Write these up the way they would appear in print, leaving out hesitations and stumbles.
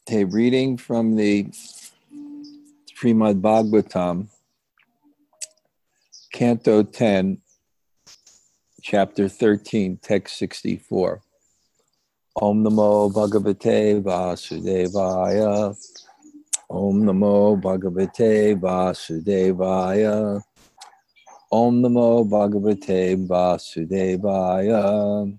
A reading from the Srimad Bhagavatam, Canto 10, Chapter 13, Text 64. Om Namo Bhagavate Vasudevaya. Om Namo Bhagavate Vasudevaya. Om Namo Bhagavate Vasudevaya.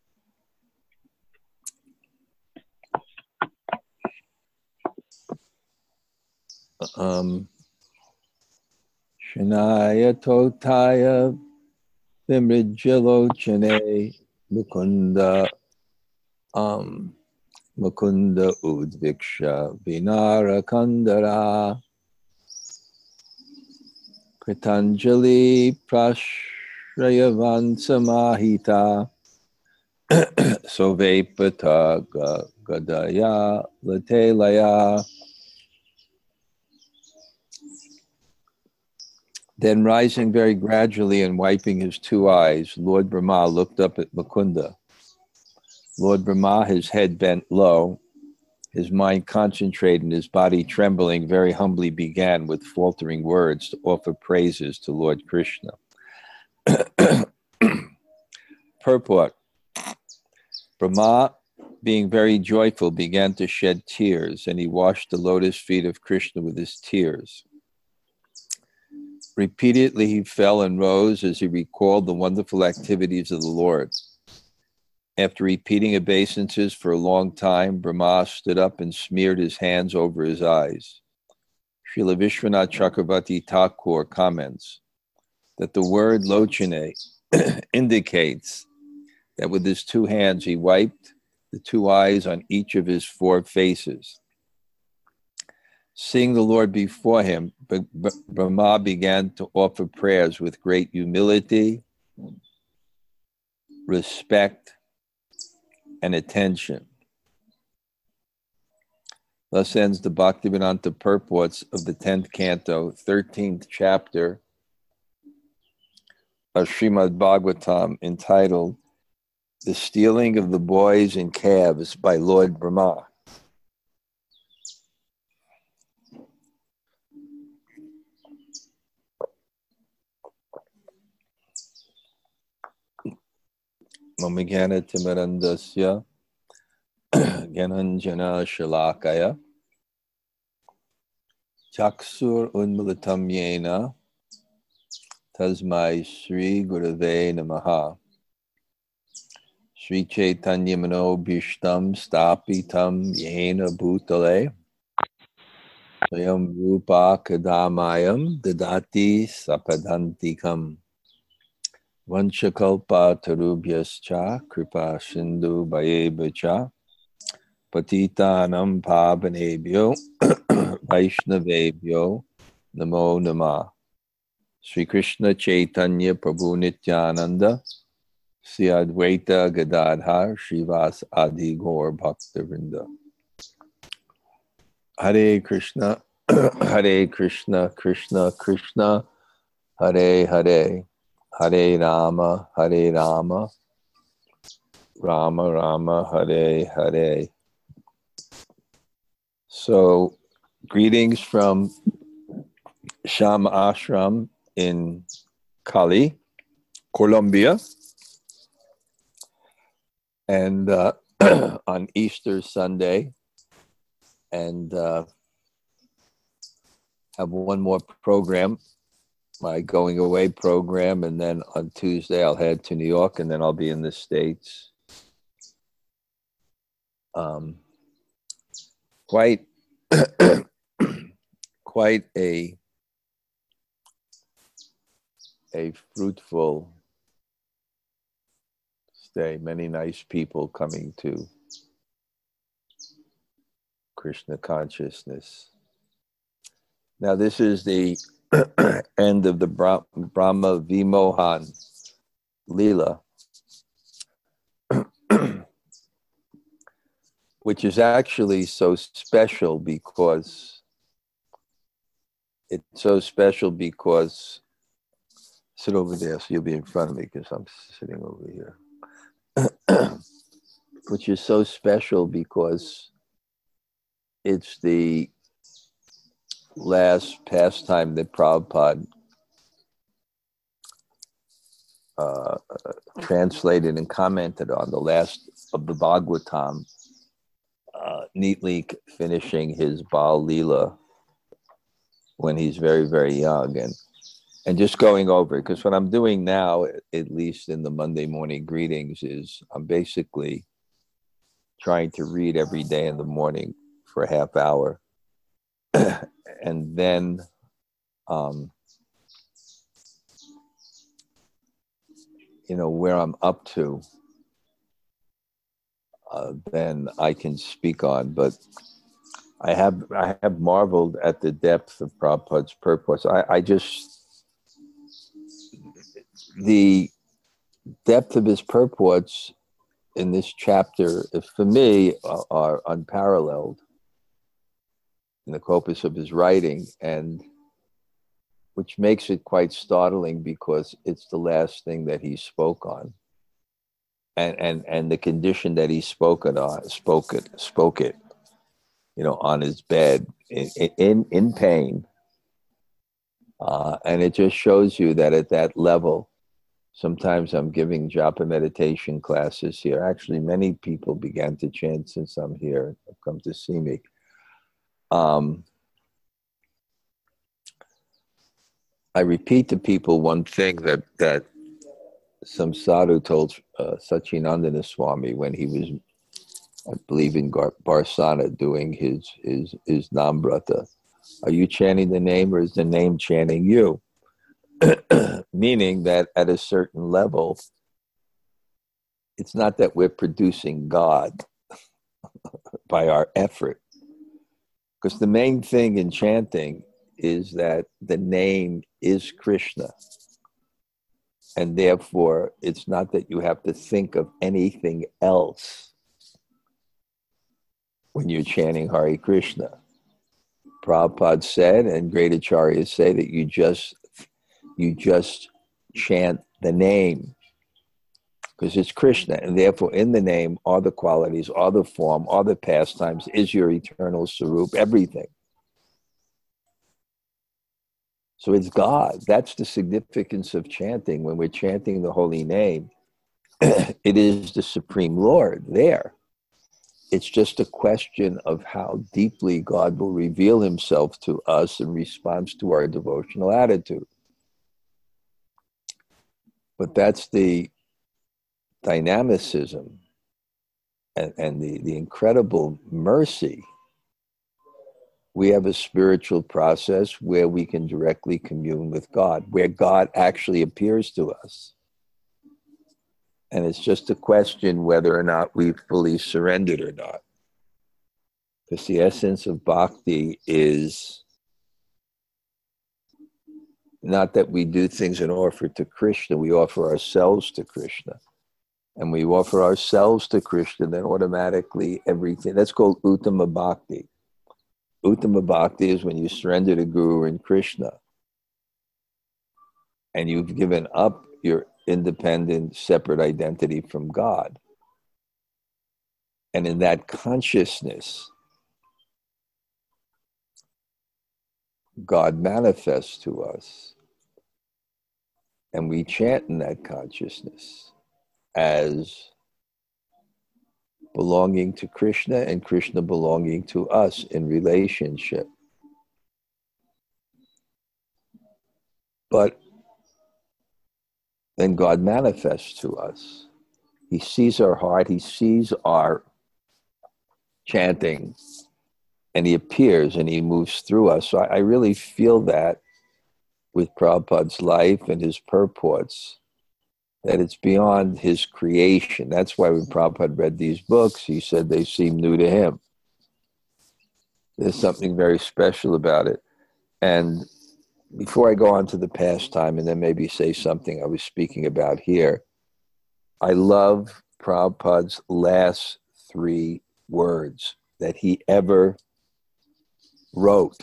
Shanaya Totaya Vimrijilochane Mukunda Mukunda Udviksha Vinara Kandara Kritanjali Prashrayavan Samahita Sovepata Gadaya Latelaya. Then rising very gradually and wiping his two eyes, Lord Brahma looked up at Mukunda. Lord Brahma, his head bent low, his mind concentrated and his body trembling, very humbly began with faltering words to offer praises to Lord Krishna. Purport. Brahma, being very joyful, began to shed tears, and he washed the lotus feet of Krishna with his tears. Repeatedly he fell and rose as he recalled the wonderful activities of the Lord. After repeating obeisances for a long time, Brahma stood up and smeared his hands over his eyes. Srila Vishwanath Chakravarti Thakur comments that the word lochane indicates that with his two hands he wiped the two eyes on each of his four faces. Seeing the Lord before him, Brahma began to offer prayers with great humility, respect, and attention. Thus ends the Bhaktivedanta purports of the 10th canto, 13th chapter of Srimad Bhagavatam, entitled The Stealing of the Boys and Calves by Lord Brahma. Mamagana Timarandasya Gyananjana Shalakaya Chaksur Unmulatam Yena Tasmai Sri Gurave Namaha Sri Chaitanya Mano Bhishtam Stapitam Yena Bhutale Swayam Rupa Kadamayam Dadati Sapadantikam Vanchakalpa Tarubhyascha Kripa Sindhu Bhayevacha Patitanam Pavanebhyo Vaishnavebhyo Namo Namah. Sri Krishna Chaitanya Prabhu Nityananda Sri Advaita Gadadhar Srivas Adi Gaur Bhaktivinoda. Hare Krishna, Hare Krishna, Krishna Krishna, Hare Hare, Hare Rama, Hare Rama, Rama Rama, Hare Hare. So, greetings from Sham Ashram in Cali, Colombia. And on Easter Sunday, and have one more program, my going away program, and then on Tuesday I'll head to New York, and then I'll be in the States. Quite a fruitful stay. Many nice people coming to Krishna consciousness. Now this is the end of the Brahma Vimohan Leela, which is actually so special because sit over there so you'll be in front of me because I'm sitting over here. Which is so special because it's the last pastime that Prabhupada translated and commented on, the last of the Bhagavatam, neatly finishing his Baal Leela when he's very, very young, and just going over it. Because what I'm doing now, at least in the Monday morning greetings, is I'm basically trying to read every day in the morning for a half hour. And then where I'm up to, then I can speak on. But I have marveled at the depth of Prabhupada's purpose. The depth of his purports in this chapter, for me, are unparalleled in the corpus of his writing, and which makes it quite startling because it's the last thing that he spoke on, and the condition that he spoke it, on his bed in pain, and it just shows you that at that level. Sometimes I'm giving japa meditation classes here. Actually, many people began to chant since I'm here, have come to see me. I repeat to people one thing that some sadhu told Satchidananda Swami when he was, I believe, in Barsana doing his Namrata. Are you chanting the name, or is the name chanting you? Meaning that at a certain level, it's not that we're producing God by our effort. Because the main thing in chanting is that the name is Krishna. And therefore, it's not that you have to think of anything else when you're chanting Hare Krishna. Prabhupada said, and great acharyas say, that you just chant the name because it's Krishna, and therefore in the name are the qualities, are the form, are the pastimes, is your eternal Sarup, everything. So it's God. That's the significance of chanting. When we're chanting the holy name, it is the Supreme Lord there. It's just a question of how deeply God will reveal himself to us in response to our devotional attitude. But that's the dynamicism and the incredible mercy. We have a spiritual process where we can directly commune with God, where God actually appears to us. And it's just a question whether or not we've fully surrendered or not. Because the essence of bhakti is not that we do things in offer to Krishna, we offer ourselves to Krishna. And we offer ourselves to Krishna, then automatically everything. That's called Uttama Bhakti. Uttama Bhakti is when you surrender to Guru and Krishna. And you've given up your independent, separate identity from God. And in that consciousness, God manifests to us. And we chant in that consciousness as belonging to Krishna and Krishna belonging to us in relationship. But then God manifests to us. He sees our heart, he sees our chanting, and he appears and he moves through us. So I really feel that with Prabhupada's life and his purports, that it's beyond his creation. That's why when Prabhupada read these books, he said they seem new to him. There's something very special about it. And before I go on to the pastime and then maybe say something I was speaking about here, I love Prabhupada's last 3 words that he ever wrote.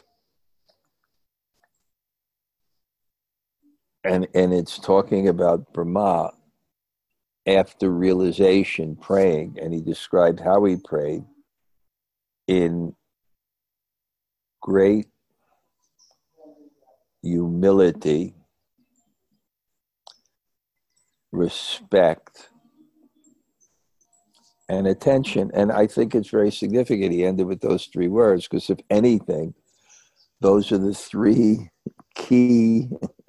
And it's talking about Brahma after realization praying, and he described how he prayed in great humility, respect, and attention. And I think it's very significant he ended with those three words, because if anything, those are the three key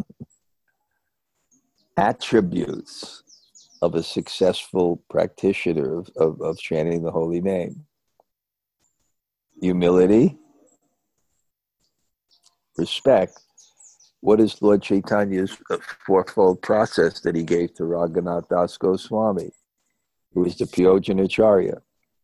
attributes of a successful practitioner of chanting the holy name. Humility, respect. What is Lord Chaitanya's fourfold process that he gave to Raghunath Das Goswami, who is the Pyojana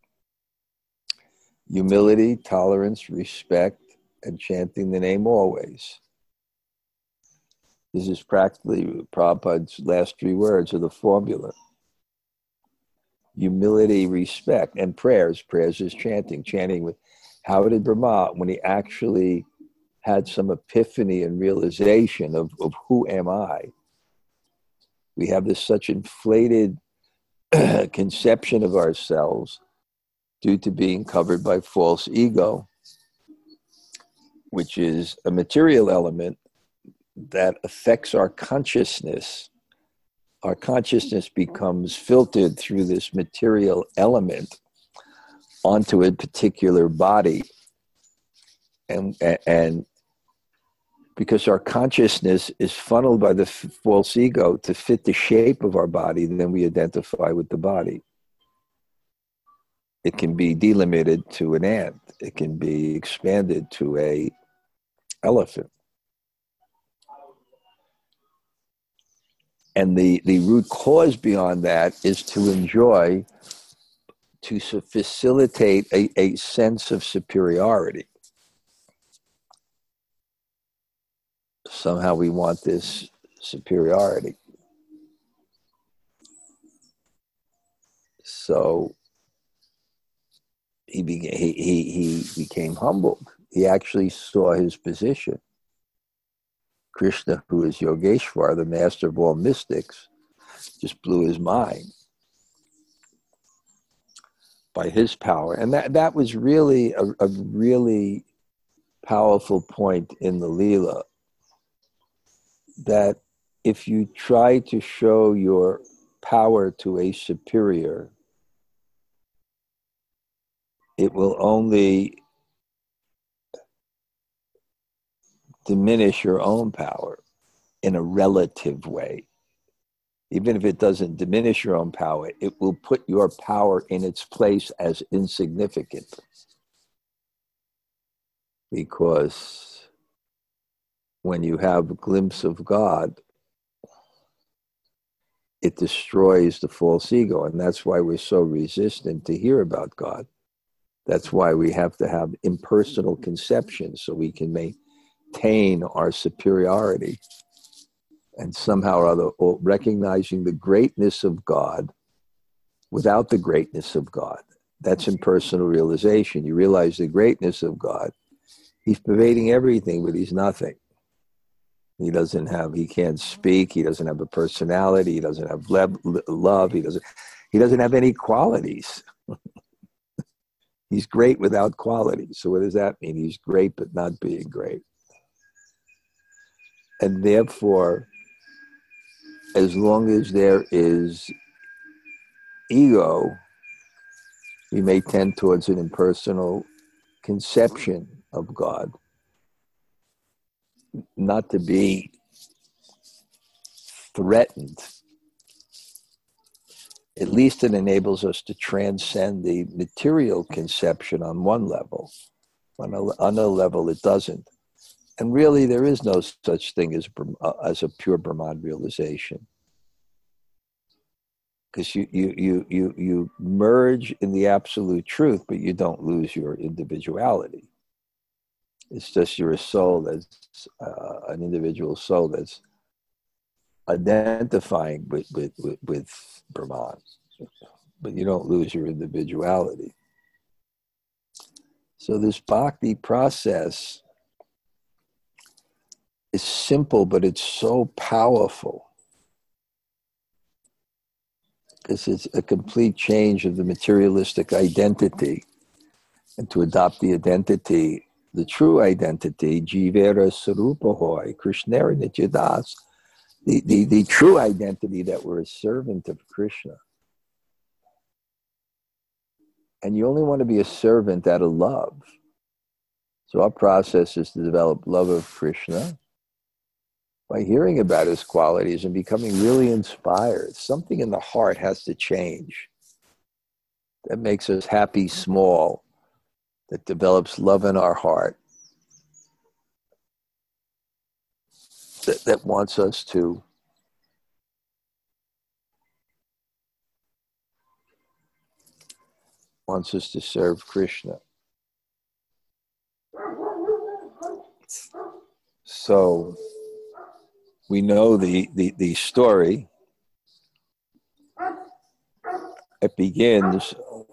Humility, tolerance, respect, and chanting the name always. This is practically Prabhupada's last three words of the formula. Humility, respect, and prayers. Prayers is chanting with, how did Brahma, when he actually had some epiphany and realization of who am I? We have this such inflated conception of ourselves due to being covered by false ego, which is a material element that affects our consciousness. Our consciousness becomes filtered through this material element onto a particular body. And because our consciousness is funneled by the false ego to fit the shape of our body, then we identify with the body. It can be delimited to an ant. It can be expanded to an elephant. And the root cause beyond that is to enjoy, to facilitate a sense of superiority. Somehow we want this superiority. So he became humbled. He actually saw his position. Krishna, who is Yogeshwar, the master of all mystics, just blew his mind by his power. And that was really a really powerful point in the Leela, that if you try to show your power to a superior, it will only diminish your own power in a relative way. Even if it doesn't diminish your own power, it will put your power in its place as insignificant. Because when you have a glimpse of God, it destroys the false ego. And that's why we're so resistant to hear about God. That's why we have to have impersonal conceptions, so we can maintain our superiority. And somehow or other, recognizing the greatness of God without the greatness of God. That's impersonal realization. You realize the greatness of God. He's pervading everything, but he's nothing. He can't speak. He doesn't have a personality. He doesn't have love. He doesn't have any qualities. He's great without qualities. So what does that mean? He's great, but not being great. And therefore, as long as there is ego, we may tend towards an impersonal conception of God, not to be threatened. At least it enables us to transcend the material conception on one level. On another level, it doesn't. And really, there is no such thing as a pure Brahman realization. Because you merge in the absolute truth, but you don't lose your individuality. It's just you're a soul that's an individual soul that's identifying with Brahman, but you don't lose your individuality. So this bhakti process is simple, but it's so powerful. Because it's a complete change of the materialistic identity, and to adopt the identity the true identity, Jivera Sarupahoy, Krishnera Nityadas, the true identity that we're a servant of Krishna. And you only want to be a servant out of love. So our process is to develop love of Krishna by hearing about his qualities and becoming really inspired. Something in the heart has to change that makes us happy small, that develops love in our heart, that wants us to serve Krishna. So we know the story. It begins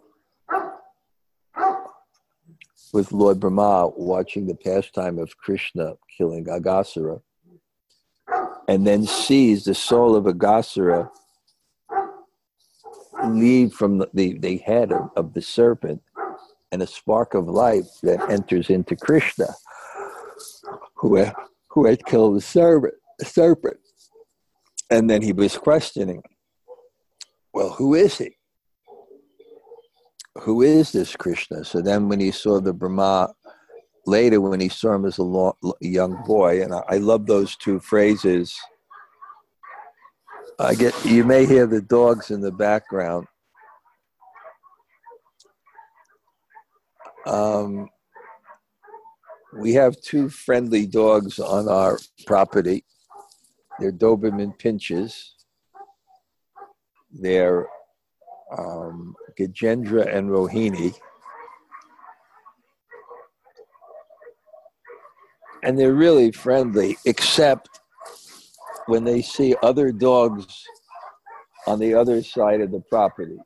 with Lord Brahma watching the pastime of Krishna killing Aghasura, and then sees the soul of Aghasura leave from the head of the serpent, and a spark of life that enters into Krishna, who had killed the serpent. And then he was questioning, well, who is he? Who is this Krishna? So then when he saw the Brahma, later when he saw him as a young boy, and I love those two phrases. You may hear the dogs in the background. We have two friendly dogs on our property. They're Doberman Pinches. They're Gajendra and Rohini. And they're really friendly, except when they see other dogs on the other side of the property.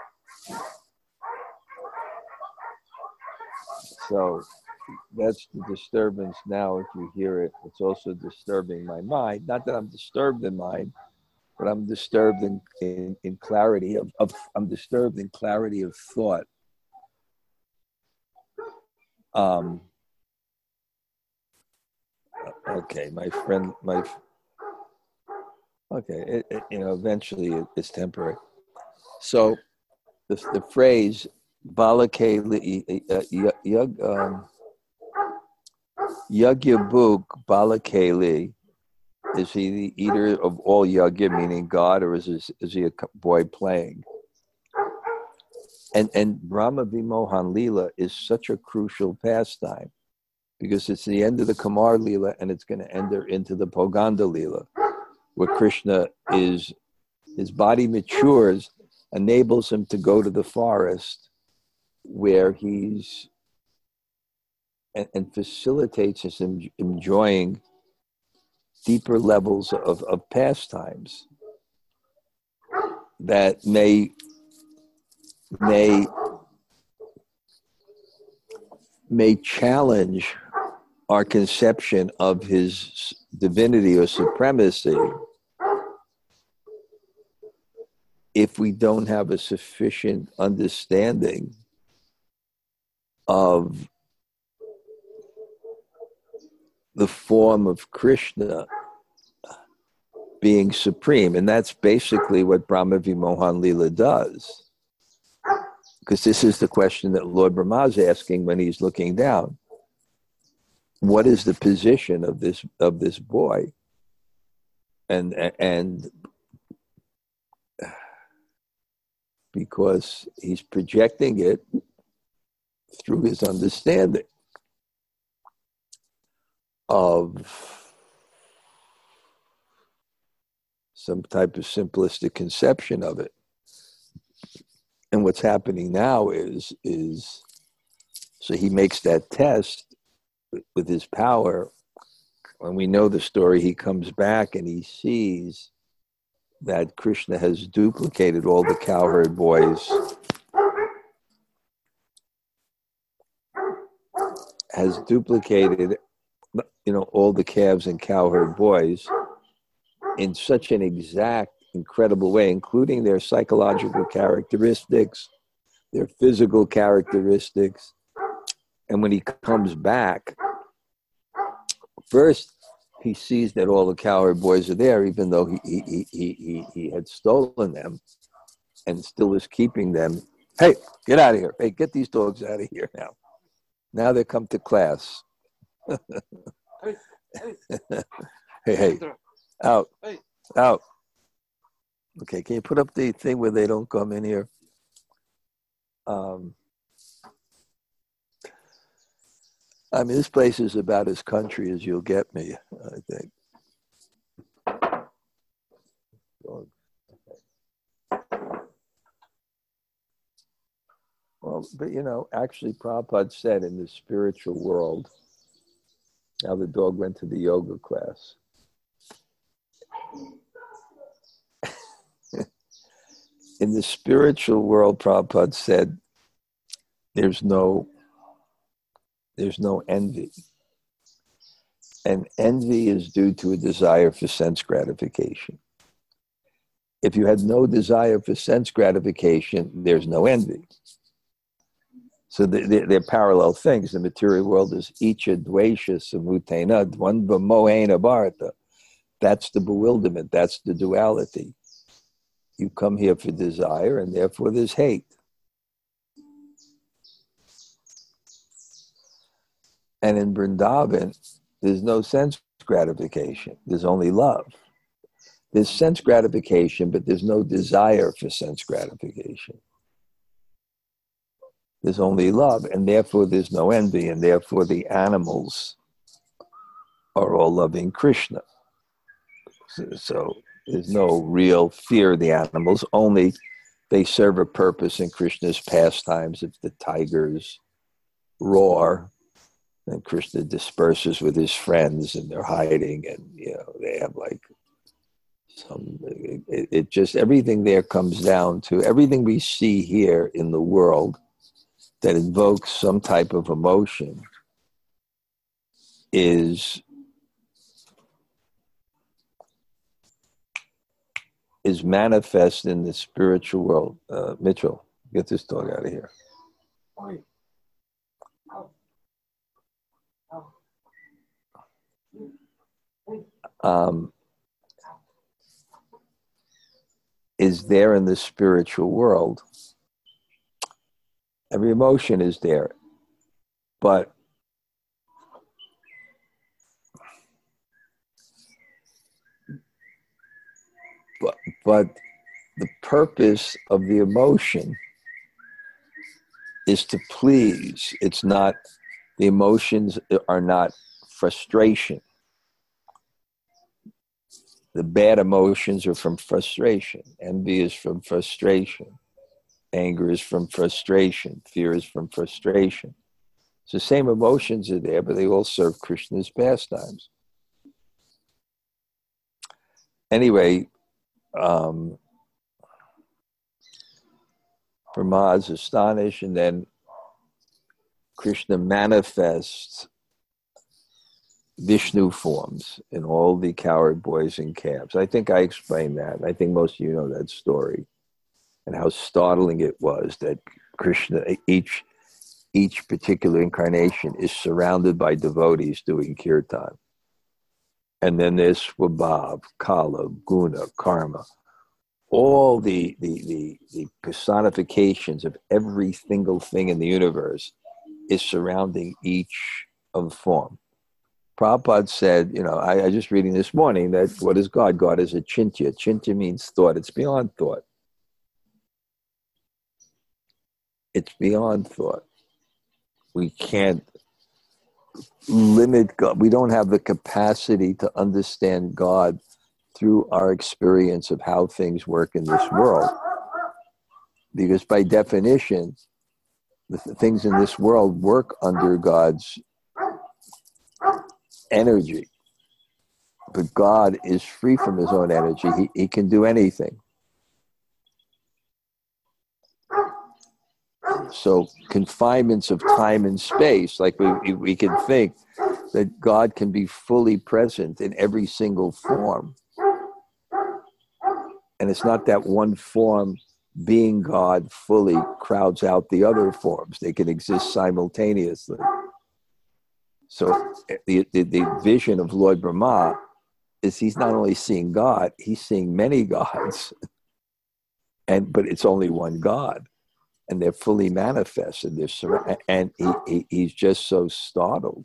So that's the disturbance now. If you hear it, it's also disturbing my mind. Not that I'm disturbed in mind, but I'm disturbed in clarity I'm disturbed in clarity of thought. Okay, my friend, okay, eventually it's temporary. So the phrase Balakeli Yagyabuk Balakeli, is he the eater of all yagya, meaning God, or is he a boy playing? And Brahma Vimohan Leela is such a crucial pastime because it's the end of the Kamar Leela and it's going to enter into the Poganda Leela, where Krishna his body matures, enables him to go to the forest where he's and facilitates us enjoying deeper levels of pastimes that may challenge our conception of his divinity or supremacy if we don't have a sufficient understanding of the form of Krishna being supreme. And that's basically what Brahma Vimohan Leela does. Because this is the question that Lord Brahma is asking when he's looking down. What is the position of this boy? And because he's projecting it through his understanding of some type of simplistic conception of it. And what's happening now is so he makes that test with his power. When we know the story, he comes back and he sees that Krishna has duplicated all the cowherd boys, has duplicated, all the calves and cowherd boys in such an exact, incredible way, including their psychological characteristics, their physical characteristics, And when he comes back, first he sees that all the cowherd boys are there, even though he had stolen them and still is keeping them. Hey, get out of here. Hey, get these dogs out of here now. Now they come to class. Hey, out, out. Okay, can you put up the thing where they don't come in here? I mean, this place is about as country as you'll get me, I think. Well, but actually Prabhupada said in the spiritual world, now the dog went to the yoga class. In the spiritual world, Prabhupada said, there's no envy. And envy is due to a desire for sense gratification. If you had no desire for sense gratification, there's no envy. So they're parallel things. The material world is icha, dvesha, samutena, dvandva, mohena, bharata. That's the bewilderment. That's the duality. You come here for desire, and therefore there's hate. And in Vrindavan, there's no sense gratification. There's only love. There's sense gratification, but there's no desire for sense gratification. There's only love, and therefore there's no envy, and therefore the animals are all loving Krishna. So there's no real fear of the animals, only they serve a purpose in Krishna's pastimes. If the tigers roar, then Krishna disperses with his friends, and they're hiding, and they have like it just, everything there comes down to everything we see here in the world that invokes some type of emotion is manifest in the spiritual world. Mitchell, get this dog out of here. Is there in the spiritual world. Every emotion is there, but the purpose of the emotion is to please. It's not, the emotions are not frustration. The bad emotions are from frustration. Envy is from frustration. Anger is from frustration. Fear is from frustration. So the same emotions are there, but they all serve Krishna's pastimes. Anyway, Brahma is astonished, and then Krishna manifests Vishnu forms in all the cowherd boys in camps. I think I explained that. I think most of you know that story, and how startling it was that Krishna, each particular incarnation is surrounded by devotees doing kirtan. And then there's Swabhav, Kala, Guna, Karma. All the personifications of every single thing in the universe is surrounding each of the form. Prabhupada said, I just reading this morning that what is God? God is a chintya. Chintya means thought. It's beyond thought. It's beyond thought. We can't limit God. We don't have the capacity to understand God through our experience of how things work in this world. Because by definition, the things in this world work under God's energy. But God is free from his own energy. He can do anything. So confinements of time and space, like we can think that God can be fully present in every single form. And it's not that one form being God fully crowds out the other forms. They can exist simultaneously. So the vision of Lord Brahma is he's not only seeing God, he's seeing many gods, but it's only one God, and they're fully manifested. And he's just so startled,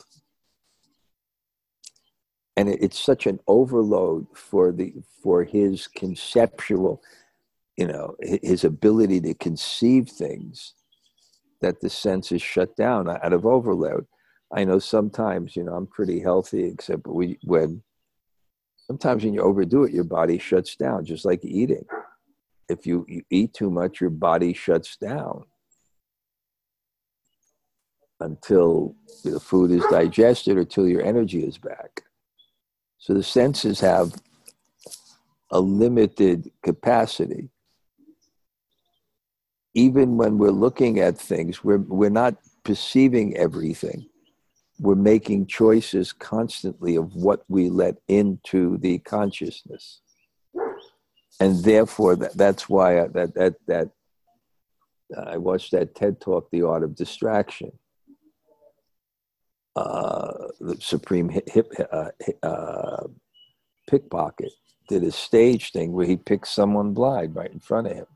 and it's such an overload for his conceptual, his ability to conceive things, that the senses shut down out of overload. I know sometimes, I'm pretty healthy, except sometimes when you overdo it, your body shuts down, just like eating. If you eat too much, your body shuts down until the food is digested or till your energy is back. So the senses have a limited capacity. Even when we're looking at things, we're not perceiving everything. We're making choices constantly of what we let into the consciousness. And therefore, that's why I watched that TED Talk, The Art of Distraction. The supreme pickpocket did a stage thing where he picked someone blind right in front of him,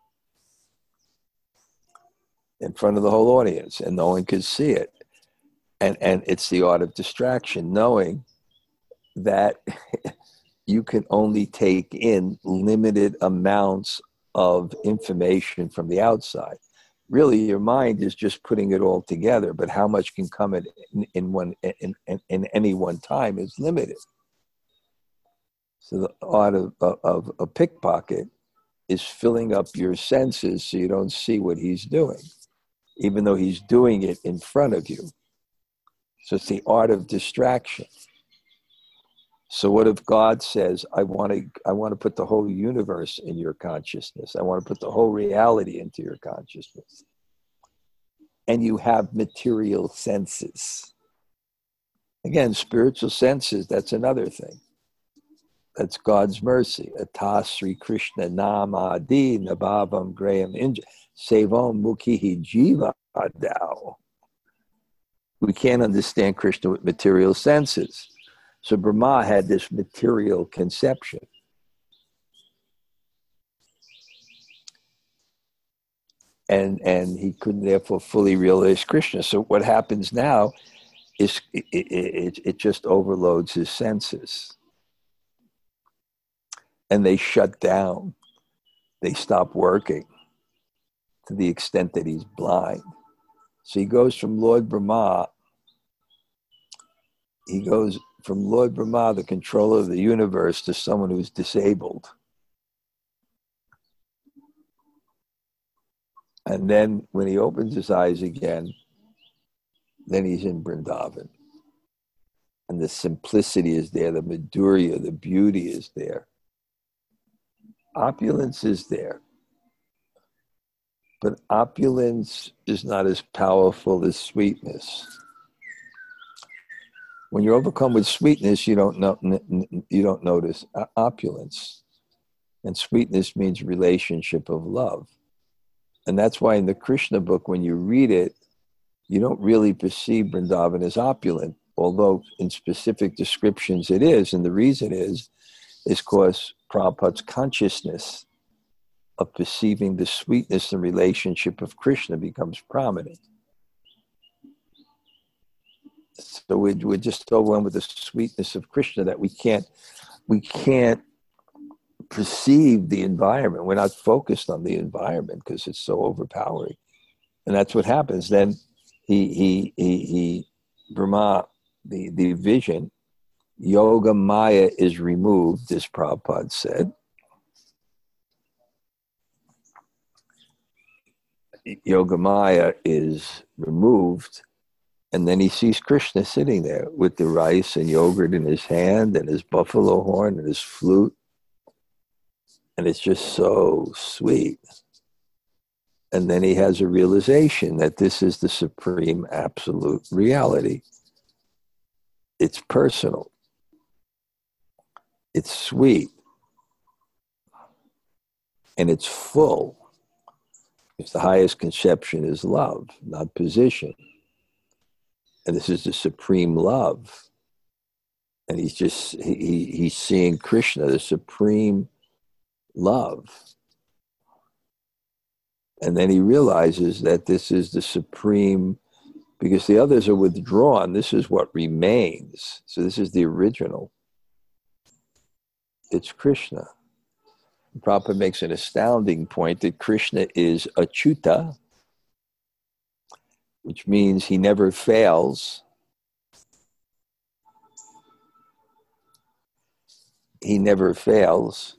in front of the whole audience, and no one could see it. And it's the art of distraction, knowing that you can only take in limited amounts of information from the outside. Really, your mind is just putting it all together, but how much can come in any one time is limited. So the art of a pickpocket is filling up your senses so you don't see what he's doing, even though he's doing it in front of you. So it's the art of distraction. So what if God says, I want to put the whole universe in your consciousness. I want to put the whole reality into your consciousness. And you have material senses. Again, spiritual senses, that's another thing. That's God's mercy. Ata Sri Krishna Namadi Nabhavam Graham Inja Sevam Mukhihi Jiva Adao. We can't understand Krishna with material senses. So Brahma had this material conception. And he couldn't therefore fully realize Krishna. So what happens now is it just overloads his senses. And they shut down. They stop working to the extent that he's blind. So he goes from Lord Brahma, the controller of the universe, to someone who's disabled. And then when he opens his eyes again, then he's in Vrindavan. And the simplicity is there, the madhurya, the beauty is there. Opulence is there. But opulence is not as powerful as sweetness. When you're overcome with sweetness, you don't notice opulence. And sweetness means relationship of love. And that's why in the Krishna book, when you read it, you don't really perceive Vrindavan as opulent, although in specific descriptions it is. And the reason is because Prabhupada's consciousness of perceiving the sweetness and relationship of Krishna becomes prominent. So we're just overwhelmed with the sweetness of Krishna that we can't perceive the environment. We're not focused on the environment because it's so overpowering. And that's what happens. Then Brahma, the vision, Yoga Maya is removed, as Prabhupada said. Yoga Maya is removed, and then he sees Krishna sitting there with the rice and yogurt in his hand and his buffalo horn and his flute. And it's just so sweet. And then he has a realization that this is the supreme absolute reality. It's personal. It's sweet. And it's full. Because the highest conception is love, not position. And this is the supreme love. And he's seeing Krishna, the supreme love. And then he realizes that this is the supreme, because the others are withdrawn. This is what remains. So this is the original. It's Krishna. Prabhupada makes an astounding point that Krishna is achyuta, which means he never fails. He never fails.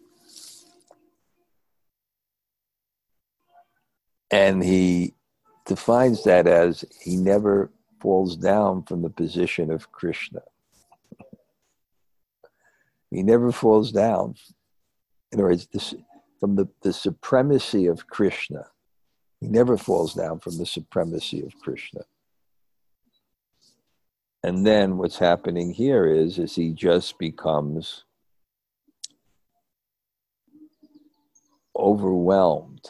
And he defines that as he never falls down from the position of Krishna. He never falls down. In other words, from the supremacy of Krishna. He never falls down from the supremacy of Krishna. And then what's happening here is he just becomes overwhelmed.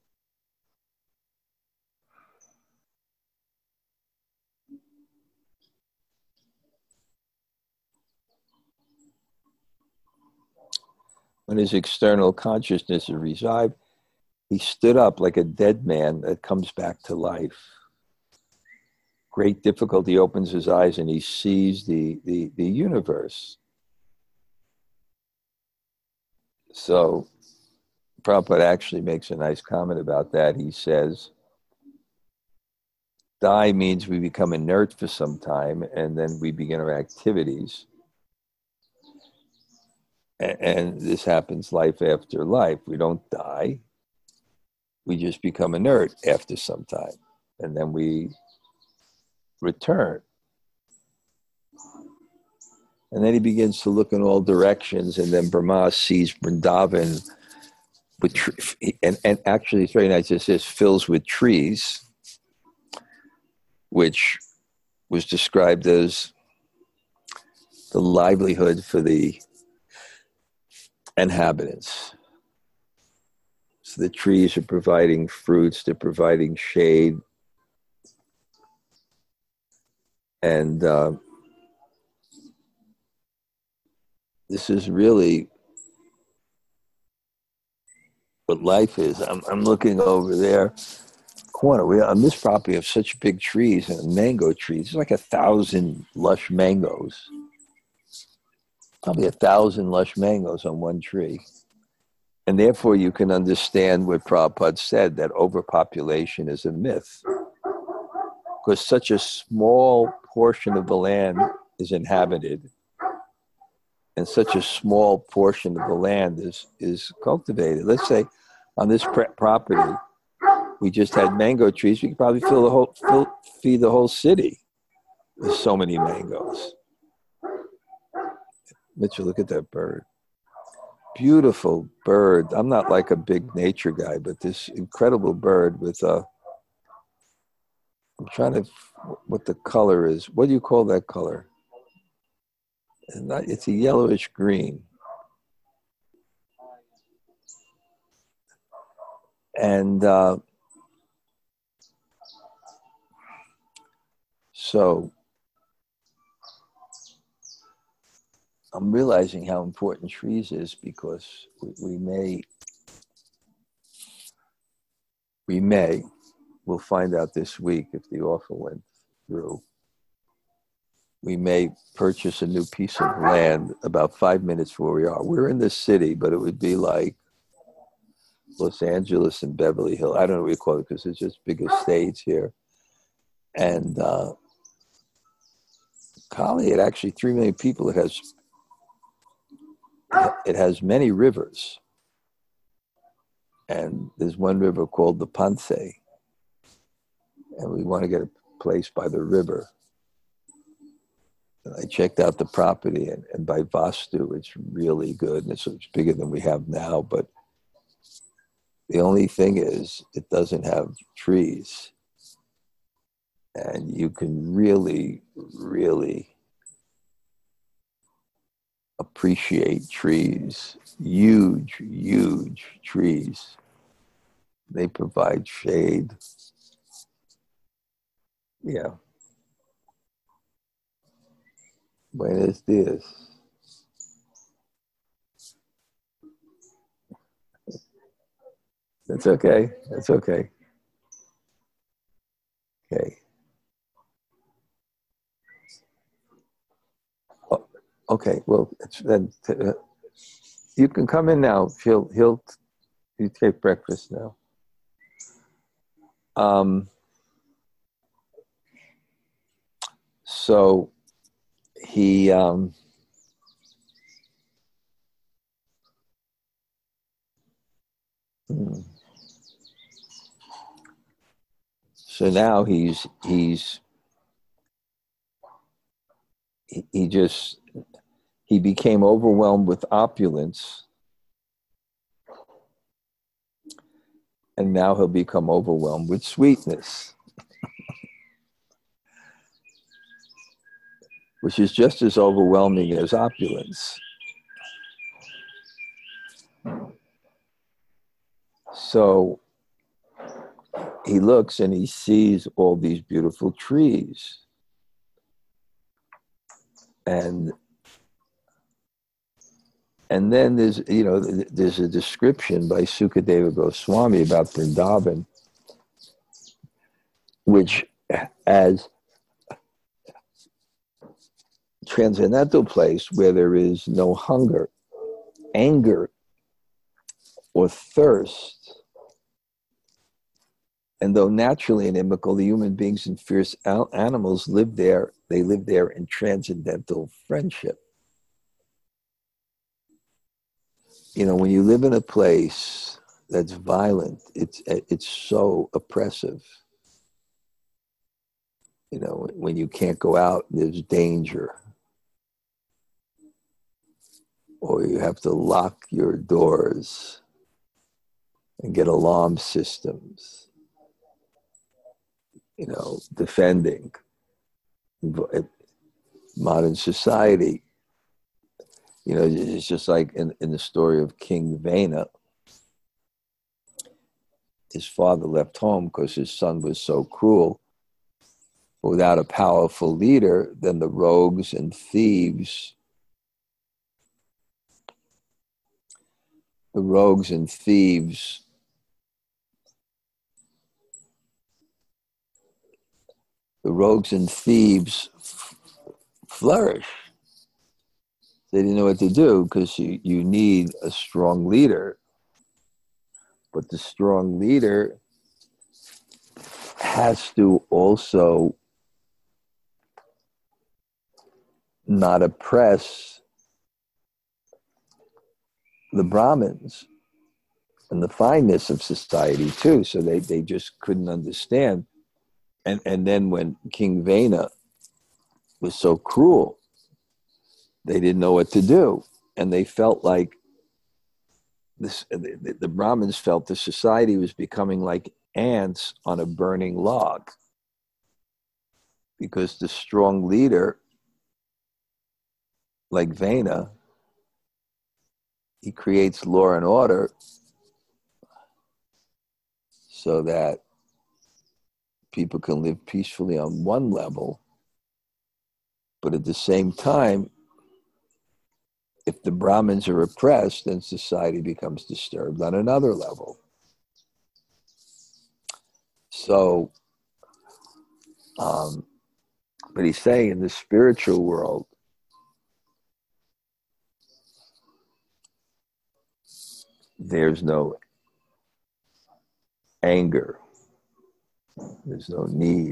When his external consciousness is revived, he stood up like a dead man that comes back to life. Great difficulty, opens his eyes and he sees the universe. So Prabhupada actually makes a nice comment about that. He says, die means we become inert for some time and then we begin our activities. And this happens life after life. We don't die. We just become inert after some time. And then we return. And then he begins to look in all directions. And then Brahma sees Vrindavan with and actually it's very nice. It says fills with trees, which was described as the livelihood for the inhabitants. So the trees are providing fruits, they're providing shade. And this is really what life is. I'm looking over there, corner. On this property have such big trees and mango trees. It's like 1,000 lush mangoes. Probably 1,000 lush mangoes on one tree. And therefore you can understand what Prabhupada said, that overpopulation is a myth. Because such a small portion of the land is inhabited and such a small portion of the land is cultivated. Let's say on this property, we just had mango trees. We could probably feed the whole city with so many mangoes. Mitchell, look at that bird. Beautiful bird. I'm not like a big nature guy, but this incredible bird with I'm trying to, what the color is. What do you call that color? It's a yellowish green. And so I'm realizing how important trees is because we'll find out this week if the offer went through. We may purchase a new piece of land about 5 minutes from where we are. We're in the city, but it would be like Los Angeles and Beverly Hills. I don't know what you call it because it's just big estates here. And Kali had actually 3 million people. It has many rivers. And there's one river called the Panse. And we want to get a place by the river. And I checked out the property, and by Vastu, it's really good. And it's bigger than we have now. But the only thing is, it doesn't have trees. And you can really, really appreciate trees. Huge, huge trees. They provide shade. Yeah. Buenos dias. That's okay. That's okay. Okay. Oh, okay. Well, then you can come in now. You take breakfast now. So he so now he became overwhelmed with opulence, and now he'll become overwhelmed with sweetness, which is just as overwhelming as opulence. So he looks and he sees all these beautiful trees. And then there's a description by Sukadeva Goswami about Vrindavan, which as transcendental place where there is no hunger, anger, or thirst. And though naturally inimical, the human beings and fierce animals live there. They live there in transcendental friendship. When you live in a place that's violent, it's so oppressive. When you can't go out, there's danger. Or you have to lock your doors and get alarm systems, defending modern society. It's just like in the story of King Vena. His father left home because his son was so cruel. But without a powerful leader, then the rogues and thieves flourish. They didn't know what to do because you need a strong leader. But the strong leader has to also not oppress the Brahmins and the fineness of society too. So they just couldn't understand. And then when King Vena was so cruel, they didn't know what to do. And they felt like the Brahmins felt the society was becoming like ants on a burning log, because the strong leader, like Vena, he creates law and order so that people can live peacefully on one level, but at the same time, if the Brahmins are oppressed, then society becomes disturbed on another level. So, but he's saying in the spiritual world, there's no anger, there's no need.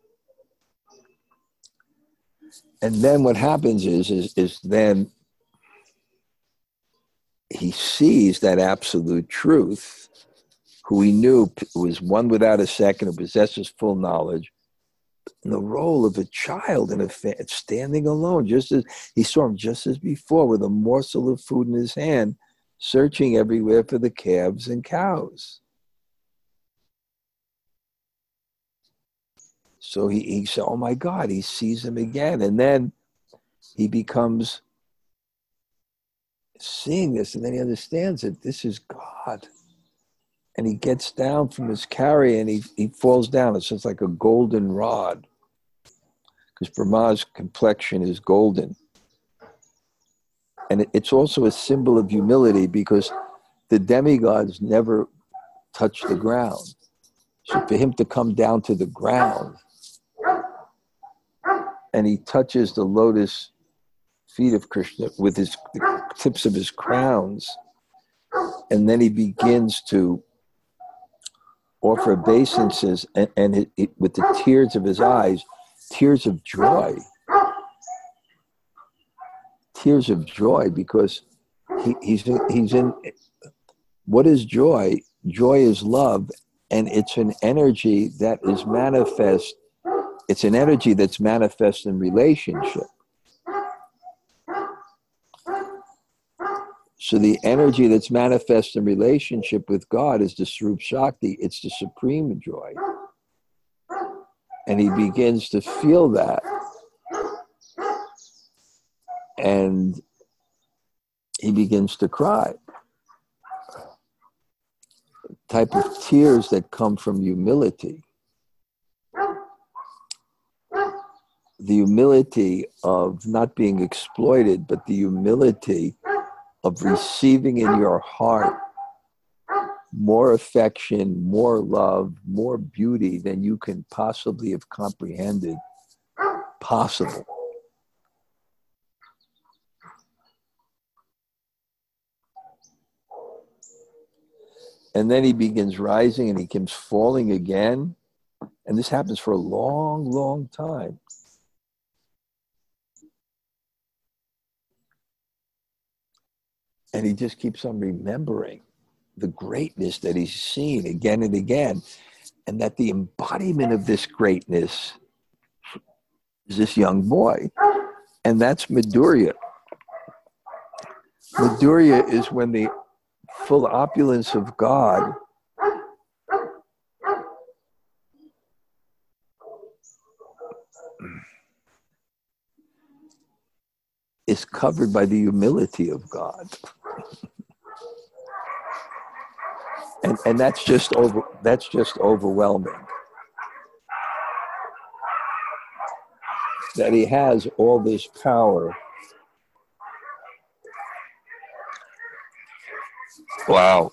And then what happens is then he sees that absolute truth, who he knew was one without a second, who possesses full knowledge, in the role of a child in standing alone, just as he saw him just as before, with a morsel of food in his hand, searching everywhere for the calves and cows. So he said, oh my God, he sees him again. And then he becomes seeing this, and then he understands that this is God. And he gets down from his carry and he falls down. It's just like a golden rod, because Brahma's complexion is golden. And it's also a symbol of humility, because the demigods never touch the ground. So for him to come down to the ground, and he touches the lotus feet of Krishna with the tips of his crowns, and then he begins to offer obeisances, and with the tears of his eyes, tears of joy, because he's in. What is joy? Joy is love, and it's an energy that is manifest. It's an energy that's manifest in relationship. So the energy that's manifest in relationship with God is the Swarup Shakti. It's the supreme joy. And he begins to feel that. And he begins to cry. Type of tears that come from humility. The humility of not being exploited, but the humility of receiving in your heart more affection, more love, more beauty than you can possibly have comprehended possible. And then he begins rising and he keeps falling again. And this happens for a long, long time. And he just keeps on remembering the greatness that he's seen again and again. And that the embodiment of this greatness is this young boy. And that's Madhurya. Madhurya is when the full opulence of God is covered by the humility of God. And that's just overwhelming. That he has all this power. Wow.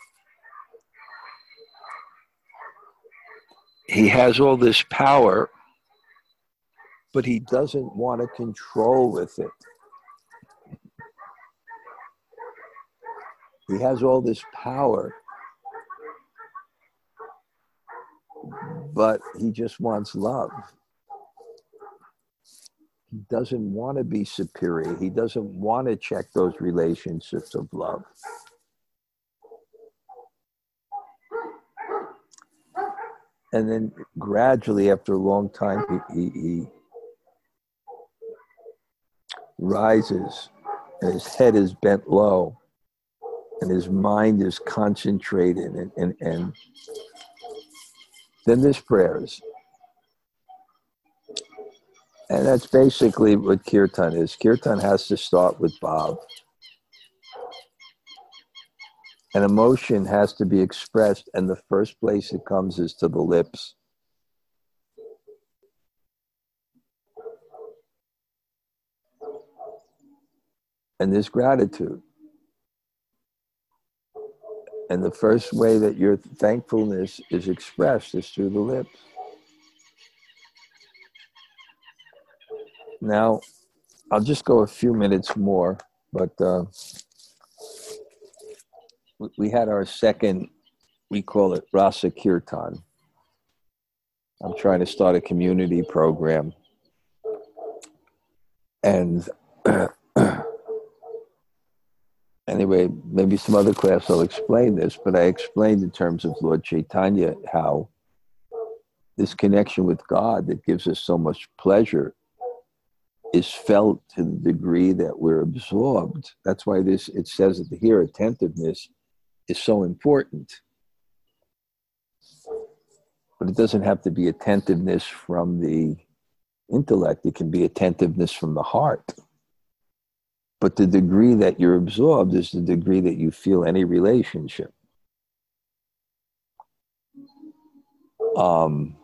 He has all this power, but he doesn't want to control with it. He has all this power, but he just wants love. He doesn't want to be superior. He doesn't want to check those relationships of love. And then gradually, after a long time, he rises, and his head is bent low, and his mind is concentrated, and then there's prayers. And that's basically what kirtan is. Kirtan has to start with bhav. An emotion has to be expressed, and the first place it comes is to the lips. And there's gratitude. And the first way that your thankfulness is expressed is through the lips. Now, I'll just go a few minutes more, but we had our second, we call it Rasa Kirtan. I'm trying to start a community program. And anyway, maybe some other class will explain this, but I explained in terms of Lord Chaitanya how this connection with God that gives us so much pleasure is felt to the degree that we're absorbed. That's why it says that here attentiveness is so important. But it doesn't have to be attentiveness from the intellect. It can be attentiveness from the heart. But the degree that you're absorbed is the degree that you feel any relationship. Um,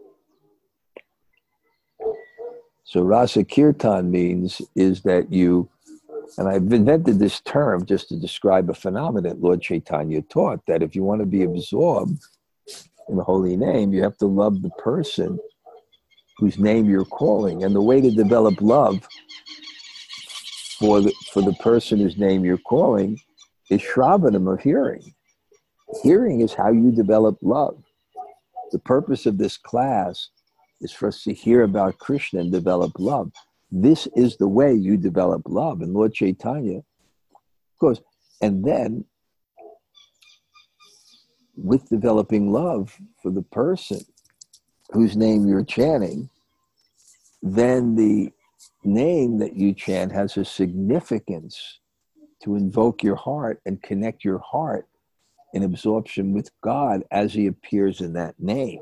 so Rasa Kirtan is that you, and I've invented this term just to describe a phenomenon Lord Chaitanya taught, that if you want to be absorbed in the holy name, you have to love the person whose name you're calling. And the way to develop love for the person whose name you're calling is Shravanam, of hearing. Hearing is how you develop love. The purpose of this class is for us to hear about Krishna and develop love. This is the way you develop love. And Lord Chaitanya, of course, and then with developing love for the person whose name you're chanting, then the name that you chant has a significance to invoke your heart and connect your heart in absorption with God as he appears in that name.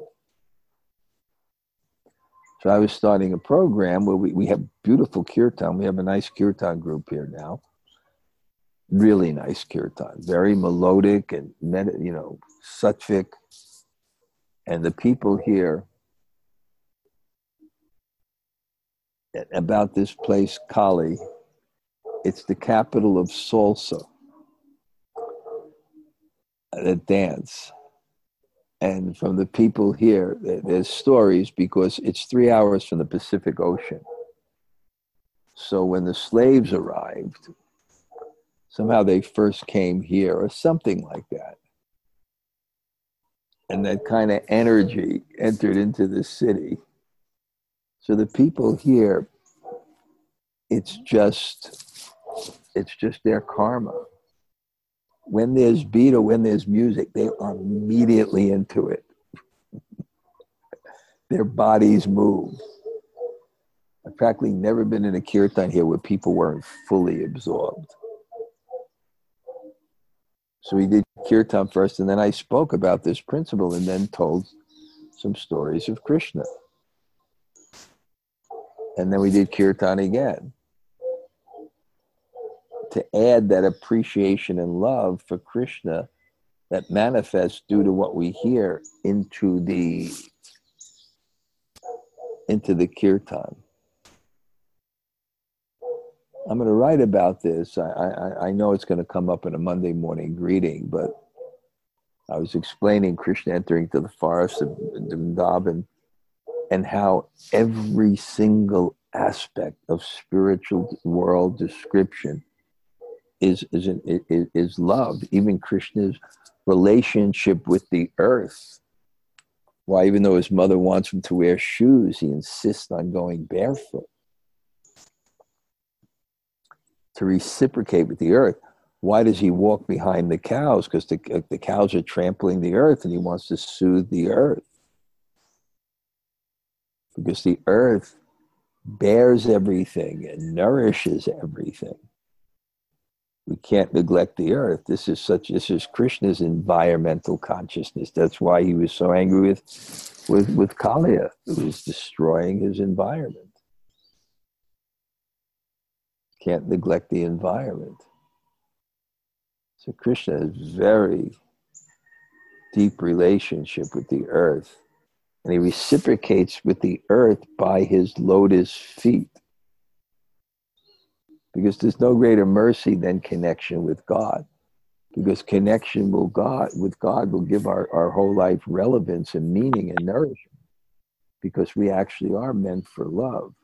So I was starting a program where we have beautiful kirtan. We have a nice kirtan group here now. Really nice kirtan, very melodic and sattvic. And the people here about this place, Kali, it's the capital of salsa, the dance. And from the people here, there's stories because it's 3 hours from the Pacific Ocean. So when the slaves arrived, somehow they first came here or something like that. And that kind of energy entered into the city. So the people here, it's just their karma. When there's beat or when there's music, they are immediately into it. Their bodies move. I've practically never been in a kirtan here where people weren't fully absorbed. So we did kirtan first, and then I spoke about this principle and then told some stories of Krishna. And then we did kirtan again to add that appreciation and love for Krishna that manifests due to what we hear into the kirtan. I'm going to write about this. I know it's going to come up in a Monday morning greeting, but I was explaining Krishna entering to the forest of Vrindavan and how every single aspect of spiritual world description is love. Even Krishna's relationship with the earth. Why, even though his mother wants him to wear shoes, he insists on going barefoot to reciprocate with the earth. Why does he walk behind the cows? Because the cows are trampling the earth and he wants to soothe the earth. Because the earth bears everything and nourishes everything. We can't neglect the earth. This is Krishna's environmental consciousness. That's why he was so angry with Kaliya, who was destroying his environment. Can't neglect the environment. So Krishna has very deep relationship with the earth, and he reciprocates with the earth by his lotus feet. Because there's no greater mercy than connection with God. Because connection with God will give our whole life relevance and meaning and nourishment. Because we actually are meant for love.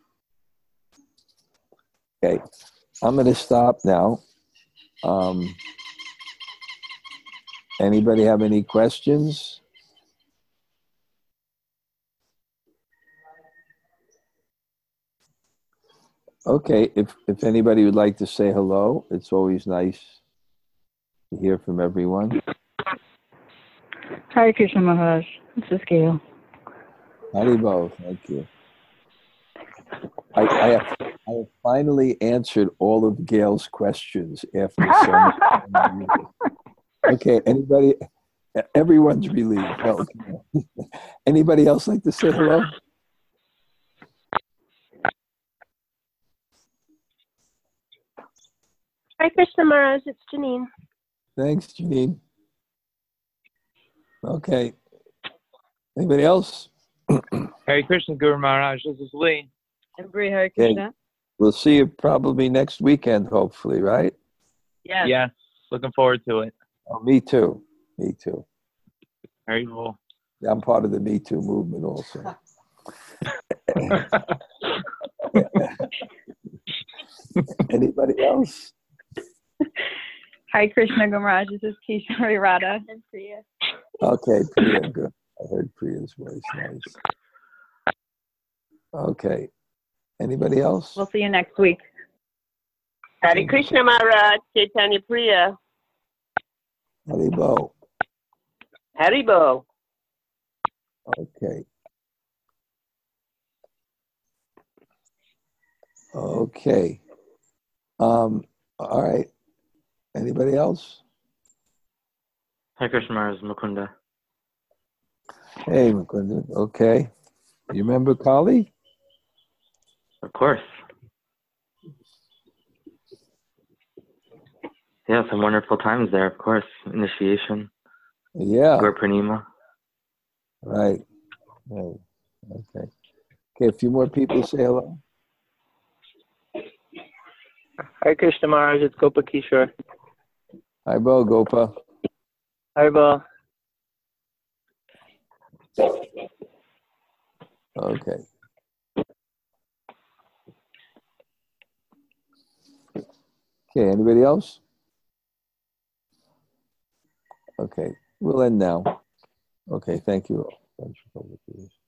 Okay, I'm going to stop now. Anybody have any questions? Okay, if anybody would like to say hello, it's always nice to hear from everyone. Hare Krishna Maharaj. This is Gail. Haribol, thank you. I have finally answered all of Gail's questions after so many years. Okay, everyone's relieved. Okay. Anybody else like to say hello? Hi, Krishna Maharaj. It's Janine. Thanks, Janine. Okay. Anybody else? Hare Krishna, Guru Maharaj. This is Lee. Every Hare Okay. Krishna. We'll see you probably next weekend, hopefully, right? Yes. Yes, looking forward to it. Oh, me too. Me too. Very cool. I'm part of the Me Too movement also. Anybody else? Hare Krishna, Guru Maharaj. This is Kishori Radha. And Priya. Okay, Priya, good. I heard Priya's voice. Nice. Okay. Anybody else? We'll see you next week. Hare Krishna Maharaj, Chaitanya Priya. Haribo. Haribo. Okay. Okay. All right. Anybody else? Hare Krishna Maharaj, Mukunda. Hey, Mukunda. Okay. You remember Kali? Of course. Yeah, some wonderful times there, of course. Initiation, Yeah. Gaur Purnima. Right. Right. Okay. Okay. A few more people say hello. Hare Krishna Maharaj, it's Gopa Kishore. Hi, Bo, Gopa. Haribo. Okay. Okay. Anybody else? Okay. We'll end now. Okay. Thank you all. Thanks for coming to this.